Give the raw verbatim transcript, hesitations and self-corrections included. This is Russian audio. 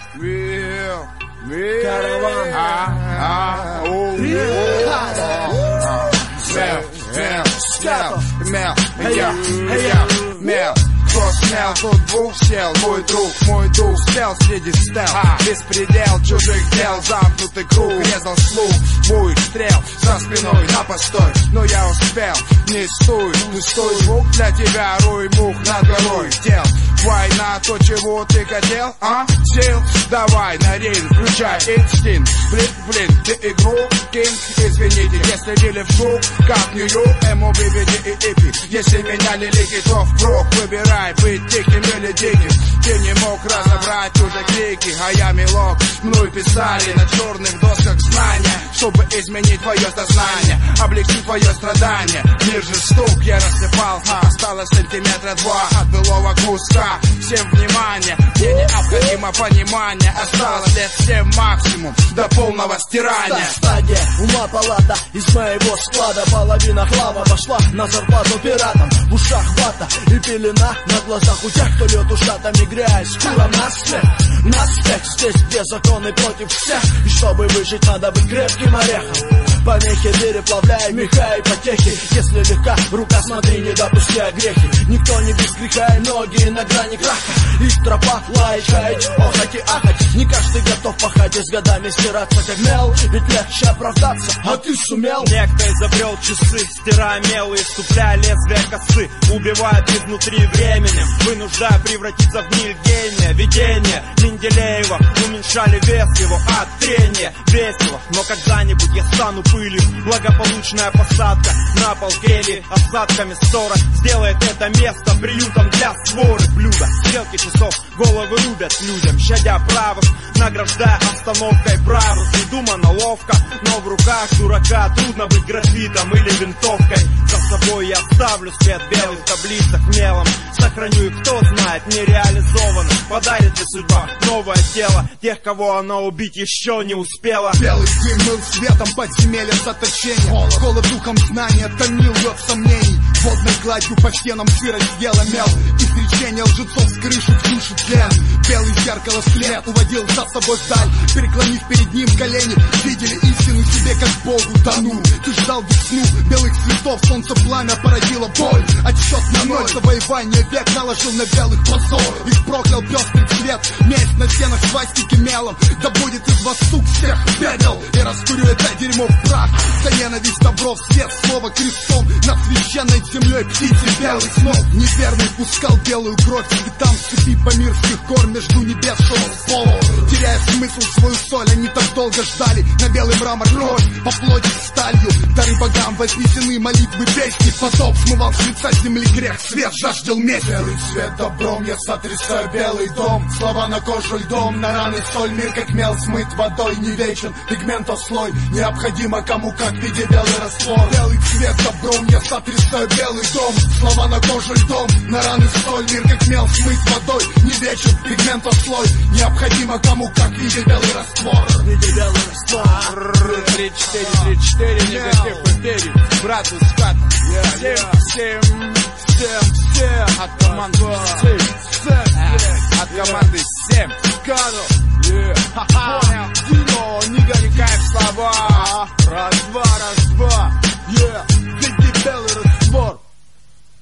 Мел, мел, Караван. а, а, о, о, мел, мел, мел, мел, я, я, мел. Кто смел, тот двух сел. Мой друг, мой дух сел среди стел. Беспредел чужих дел, замкнутый круг. Резал слух, будет стрел за спиной на постой. Но я успел, не стой, пустой звук для тебя. Рой мух над горой дел. Война, то чего ты хотел, а? Сил, давай на рейн, включай инстинкт. Блин, блин, ты игру, кинг, извините, если били в шум, как Нью-Йорк, эмо выведи и эпи. Если меня не ликит, то впрок, выбирай, быть диким или диким. Ты не мог разобрать уже крики, а я мелок. Мной писали на черных досках знания, чтобы изменить твое сознание, облегчить твое страдание. Мир жесток, я рассыпал, осталось сантиметра два от былого куска. Всем внимание, мне необходимо понимание. Осталось лет семь максимум до полного стирания. Стадия ума палата из моего склада. Половина хлама пошла на зарплату пиратам. В ушах вата и пелена на глазах у тех, кто лед ушатами грязь. Шкура на смех, на спех. Здесь где законы против всех. И чтобы выжить, надо быть крепким орехом. Помехи переплавляй меха и потехи. Если легка рука, смотри, не допусти огрехи. Никто не без греха и ноги на грани краха. Их тропа лаять, хаять, охать и ахать. Не каждый готов пахать и с годами стираться как мел. Ведь легче оправдаться, а ты сумел. Некто изобрел часы, стирая мел и ступляя лезвия косы. Убивая изнутри временем, вынуждая превратиться в гниль гения. Видение Менделеева уменьшали вес его от трения. Весело, но когда-нибудь я стану пылью. Благополучная посадка на пол грели осадками ссора сделает это место приютом для своры. Блюда, стрелки часов головы рубят людям, щадя правых, награждая остановкой правых. Придумано ловко, но в руках дурака трудно быть графитом или винтовкой. За собой я оставлю след белых таблицах мелом. Сохраню и кто знает, не реализовано. Подарит ли судьба новое тело тех, кого она убить еще не успела. Белый дым был светом подземелья заточения. Голод духом знания томил лед сомнений. Водной гладью по стенам сырость ела мел. Изречение лжецов с крыши в душу тлен. Белый зеркало след уводил за собой вдаль. Переклонив перед ним колени, видели истину себе как Богу дану. Ты ждал весну белых цветов, солнце пламя породило боль. Отсчет на ноль, завоевание век наложил на белых позор. Их проклял пестрый цвет, месть на стенах свастики мелом. Да будет из вас сук всех бедел. И раскурю это дерьмо в прах. За ненависть добро в свет, слово крестом. Над священной землей птицы белый смог. Неверный пускал белую кровь цветам цепи помирских гор между небес шел с пола. Теряя смысл свою соль, они так долго ждали. На белый мрамор кровь, по плоти сталью. Дары богам вознесены молитвы песни. Потоп смывал с лица земли грех, свет жаждал месть. Белый цвет добром, я сотрясаю белый дом. Слова на кожу льдом, на раны соль. Мир как мел смыт водой, не вечен пигментослой. Необходимо кому как в виде белый раствор. Белый цвет добром, я сотрясаю белый дом. Слова на кожу льдом, на раны соль. Мир как мел смыт водой, не вечен пигментослой. Необходимо кому как в виде белый раствор. В виде белый раствор. Три, четыре, три, четыре, негатив потери. Брату скат. Всем, всем, всем, всем. От команды семь. От команды семь. Скану. Понял. Дино, не гони кайф слова. Раз, два, раз, два. Yeah. Види белый раствор.